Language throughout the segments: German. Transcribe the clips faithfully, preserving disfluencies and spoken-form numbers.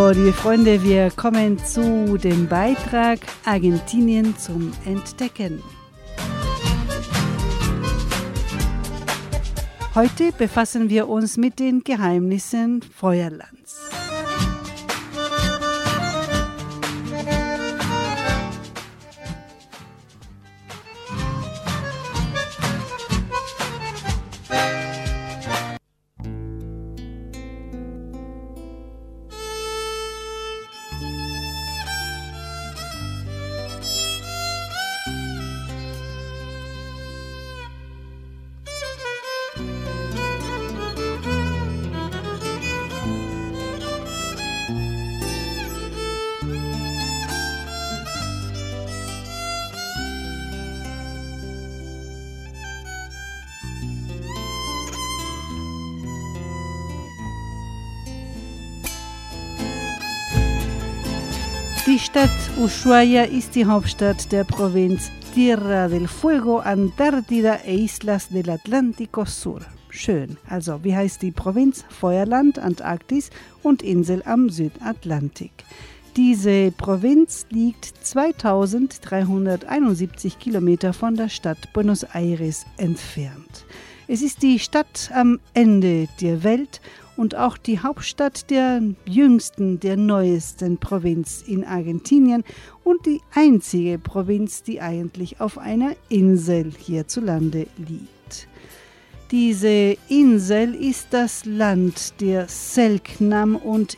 So, liebe Freunde, wir kommen zu dem Beitrag Argentinien zum Entdecken. Heute befassen wir uns mit den Geheimnissen Feuerlands. Die Stadt Ushuaia ist die Hauptstadt der Provinz Tierra del Fuego, Antártida e Islas del Atlántico Sur. Schön. Also, wie heißt die Provinz? Feuerland, Antarktis und Insel am Südatlantik. Diese Provinz liegt zweitausenddreihunderteinundsiebzig Kilometer von der Stadt Buenos Aires entfernt. Es ist die Stadt am Ende der Welt und auch die Hauptstadt der jüngsten, der neuesten Provinz in Argentinien und die einzige Provinz, die eigentlich auf einer Insel hierzulande liegt. Diese Insel ist das Land der Selknam und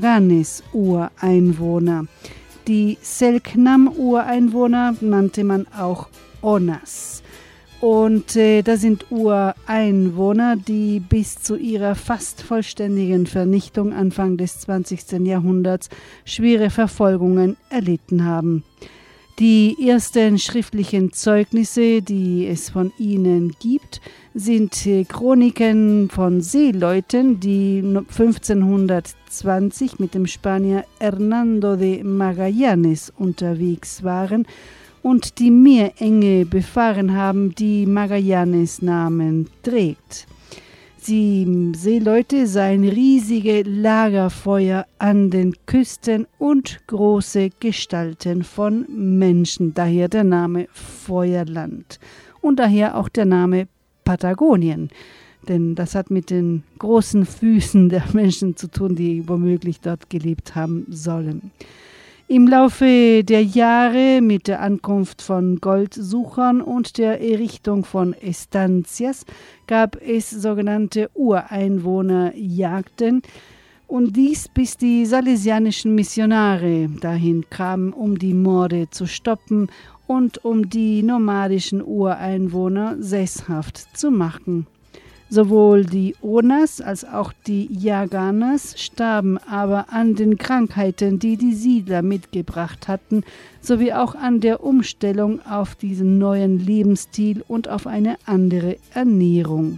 Yaganes-Ureinwohner. Die Selknam-Ureinwohner nannte man auch Onas. Und äh, das sind Ureinwohner, die bis zu ihrer fast vollständigen Vernichtung Anfang des zwanzigsten Jahrhunderts schwere Verfolgungen erlitten haben. Die ersten schriftlichen Zeugnisse, die es von ihnen gibt, sind äh, Chroniken von Seeleuten, die fünfzehnhundertzwanzig mit dem Spanier Hernando de Magallanes unterwegs waren und die Meerenge befahren haben, die Magallanes Namen trägt. Die Seeleute sahen riesige Lagerfeuer an den Küsten und große Gestalten von Menschen, daher der Name Feuerland und daher auch der Name Patagonien, denn das hat mit den großen Füßen der Menschen zu tun, die womöglich dort gelebt haben sollen. Im Laufe der Jahre mit der Ankunft von Goldsuchern und der Errichtung von Estancias gab es sogenannte Ureinwohnerjagden und dies bis die salesianischen Missionare dahin kamen, um die Morde zu stoppen und um die nomadischen Ureinwohner sesshaft zu machen. Sowohl die Onas als auch die Yaganas starben aber an den Krankheiten, die die Siedler mitgebracht hatten, sowie auch an der Umstellung auf diesen neuen Lebensstil und auf eine andere Ernährung.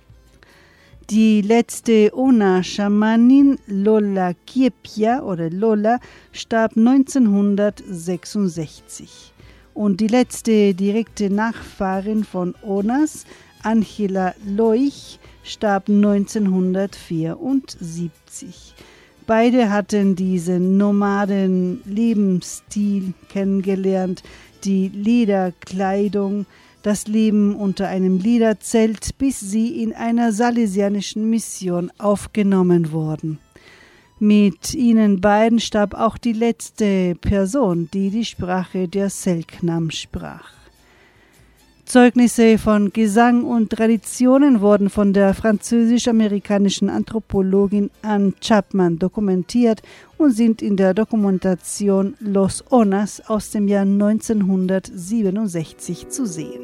Die letzte Ona-Schamanin Lola Quiepia oder Lola starb neunzehnhundertsechsundsechzig. Und die letzte direkte Nachfahrin von Onas, Angela Leuch, starb neunzehnhundertvierundsiebzig. Beide hatten diesen Nomaden-Lebensstil kennengelernt, die Lederkleidung, das Leben unter einem Lederzelt, bis sie in einer salesianischen Mission aufgenommen wurden. Mit ihnen beiden starb auch die letzte Person, die die Sprache der Selknam sprach. Zeugnisse von Gesang und Traditionen wurden von der französisch-amerikanischen Anthropologin Anne Chapman dokumentiert und sind in der Dokumentation Los Onas aus dem Jahr neunzehnhundertsiebenundsechzig zu sehen.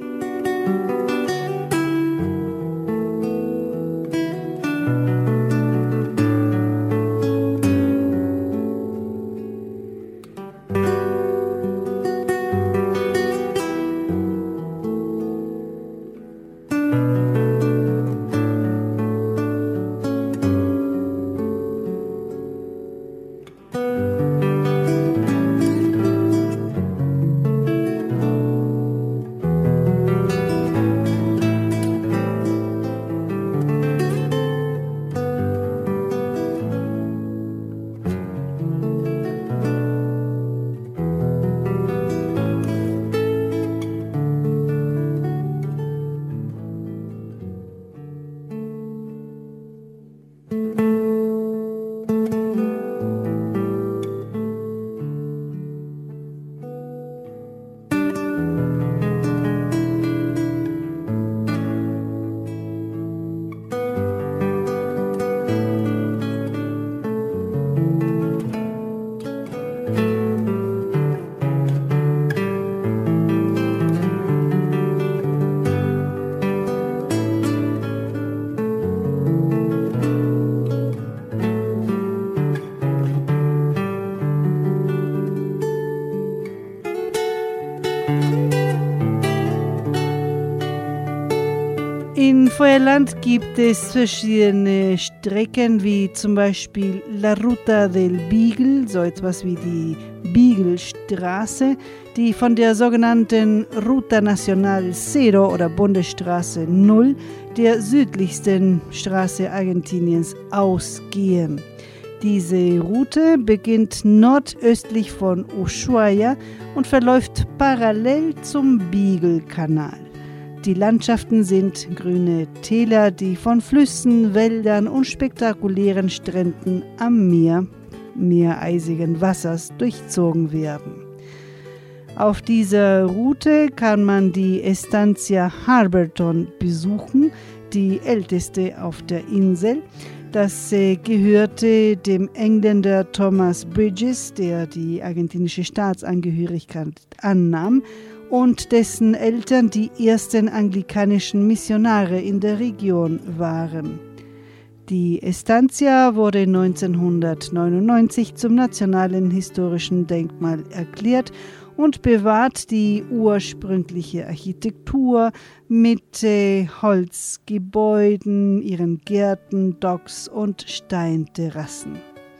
In Feuerland gibt es verschiedene Strecken, wie zum Beispiel La Ruta del Beagle, so etwas wie die Beagle-Straße, die von der sogenannten Ruta Nacional Cero oder Bundesstraße Null, der südlichsten Straße Argentiniens, ausgehen. Diese Route beginnt nordöstlich von Ushuaia und verläuft parallel zum Beagle-Kanal. Die Landschaften sind grüne Täler, die von Flüssen, Wäldern und spektakulären Stränden am Meer, meereisigen Wassers, durchzogen werden. Auf dieser Route kann man die Estancia Harberton besuchen, die älteste auf der Insel. Das äh, gehörte dem Engländer Thomas Bridges, der die argentinische Staatsangehörigkeit annahm, und dessen Eltern die ersten anglikanischen Missionare in der Region waren. Die Estancia wurde neunzehnhundertneunundneunzig zum nationalen historischen Denkmal erklärt und bewahrt die ursprüngliche Architektur mit äh, Holzgebäuden, ihren Gärten, Docks und Steinterrassen.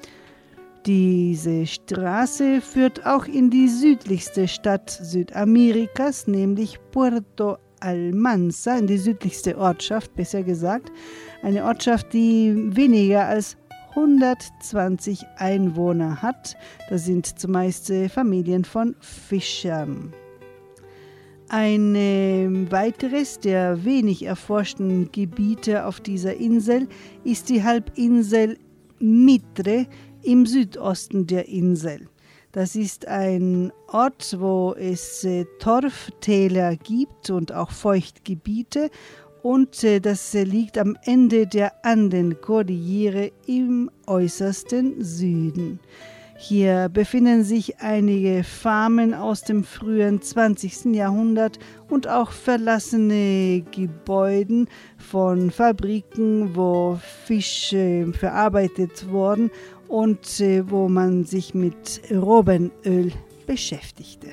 Diese Straße führt auch in die südlichste Stadt Südamerikas, nämlich Puerto Almanza, in die südlichste Ortschaft, besser gesagt. Eine Ortschaft, die weniger als hundertzwanzig Einwohner hat. Das sind zumeist Familien von Fischern. Ein weiteres der wenig erforschten Gebiete auf dieser Insel ist die Halbinsel Mitre im Südosten der Insel. Das ist ein Ort, wo es äh, Torftäler gibt und auch Feuchtgebiete, und äh, das äh, liegt am Ende der Anden-Kordillere im äußersten Süden. Hier befinden sich einige Farmen aus dem frühen zwanzigsten Jahrhundert und auch verlassene Gebäude von Fabriken, wo Fische verarbeitet wurden und äh, wo man sich mit Robbenöl beschäftigte.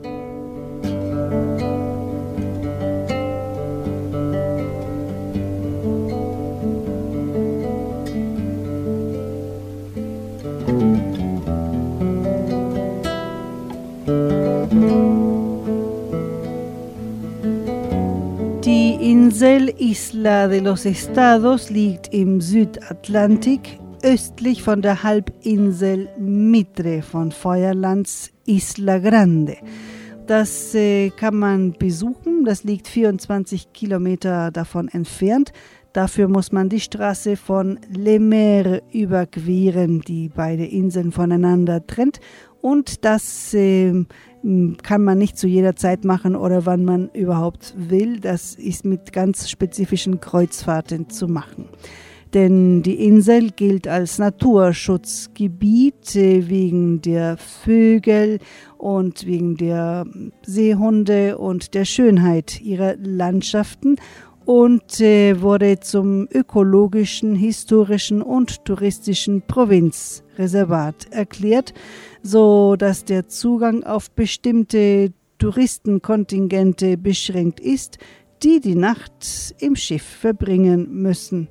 Die Insel Isla de los Estados liegt im Südatlantik, östlich von der Halbinsel Mitre von Feuerlands Isla Grande. Das äh, kann man besuchen, das liegt vierundzwanzig Kilometer davon entfernt. Dafür muss man die Straße von Le Maire überqueren, die beide Inseln voneinander trennt. Und das äh, kann man nicht zu jeder Zeit machen oder wann man überhaupt will. Das ist mit ganz spezifischen Kreuzfahrten zu machen. Denn die Insel gilt als Naturschutzgebiet äh, wegen der Vögel und wegen der Seehunde und der Schönheit ihrer Landschaften und äh, wurde zum ökologischen, historischen und touristischen Provinzreservat erklärt, so dass der Zugang auf bestimmte Touristenkontingente beschränkt ist, die die Nacht im Schiff verbringen müssen.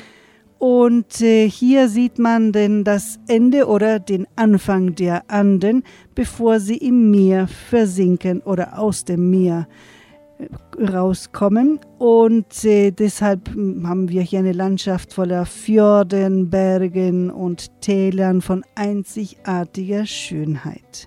Und äh, hier sieht man denn das Ende oder den Anfang der Anden, bevor sie im Meer versinken oder aus dem Meer rauskommen. Und äh, deshalb haben wir hier eine Landschaft voller Fjorden, Bergen und Tälern von einzigartiger Schönheit.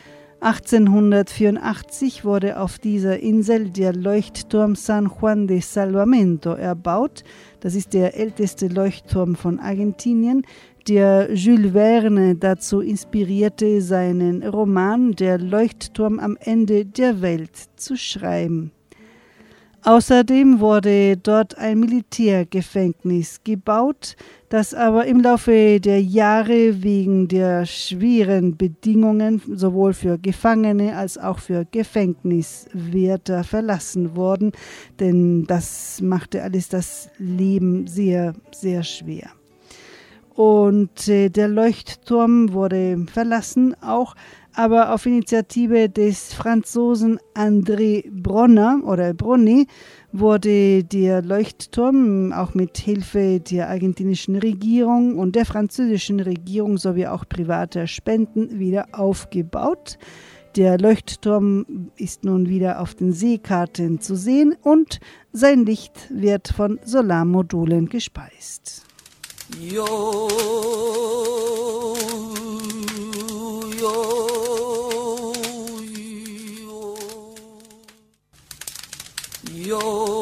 achtzehnhundertvierundachtzig wurde auf dieser Insel der Leuchtturm San Juan de Salvamento erbaut. Das ist der älteste Leuchtturm von Argentinien, der Jules Verne dazu inspirierte, seinen Roman Der Leuchtturm am Ende der Welt zu schreiben. Außerdem wurde dort ein Militärgefängnis gebaut, das aber im Laufe der Jahre wegen der schweren Bedingungen sowohl für Gefangene als auch für Gefängniswärter verlassen worden, denn das machte alles das Leben sehr, sehr schwer. Und äh, der Leuchtturm wurde verlassen, auch aber auf Initiative des Franzosen André Bronner oder Brony wurde der Leuchtturm auch mit Hilfe der argentinischen Regierung und der französischen Regierung sowie auch privater Spenden wieder aufgebaut. Der Leuchtturm ist nun wieder auf den Seekarten zu sehen und sein Licht wird von Solarmodulen gespeist. Yo, yo. Yo,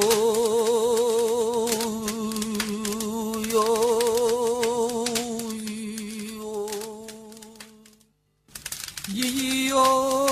yo, yo, yo,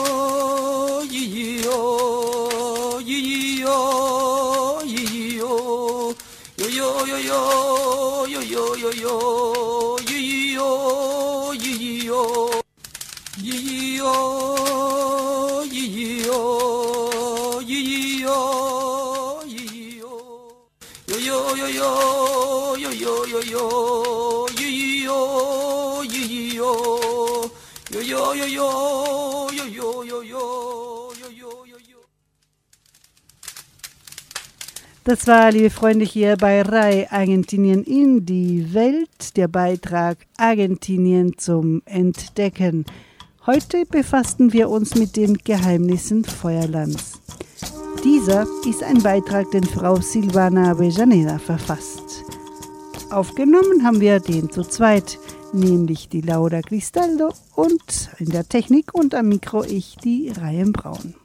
Das war, liebe Freunde, hier bei R A I Argentinien in die Welt, der Beitrag Argentinien zum Entdecken. Heute befassten wir uns mit den Geheimnissen Feuerlands. Dieser ist ein Beitrag, den Frau Silvana Avellaneda verfasst. Aufgenommen haben wir den zu zweit, nämlich die Laura Cristaldo und in der Technik und am Mikro ich, die Ryan Braun.